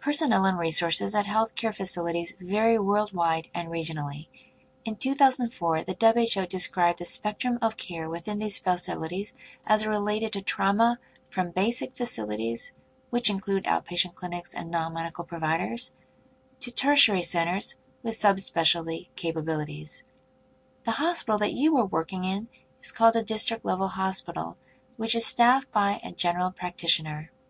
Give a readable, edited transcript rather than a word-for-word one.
Personnel and resources at healthcare facilities vary worldwide and regionally. In 2004, the WHO described the spectrum of care within these facilities as related to trauma from basic facilities, which include outpatient clinics and non-medical providers, to tertiary centers with subspecialty capabilities. The hospital that you are working in is called a district-level hospital, which is staffed by a general practitioner.